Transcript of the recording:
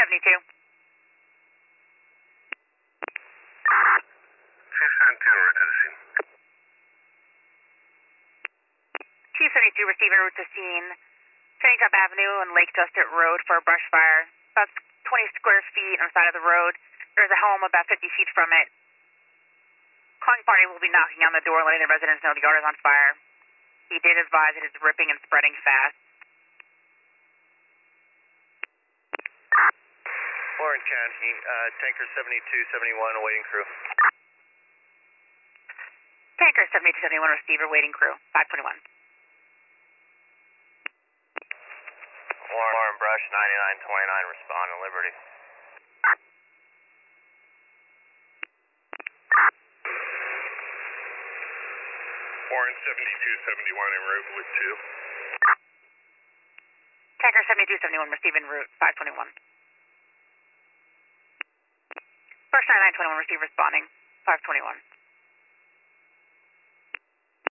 72. Chief 72 over to the scene. Chief 72 receiving route to scene, Top Avenue and Lake Justice Road for a brush fire. About 20 square feet on the side of the road. There's a home about 50 feet from it. Calling party will be knocking on the door, letting the residents know the yard is on fire. He did advise it is ripping and spreading fast. Warren County, tanker 7271 awaiting crew. Tanker 7271 receiver waiting crew, 521. Warren Brush 9929 respond to Liberty. Warren 7271 en route with 2. Tanker 7271 receiving route, 521. Brush 9921 receive responding, 521.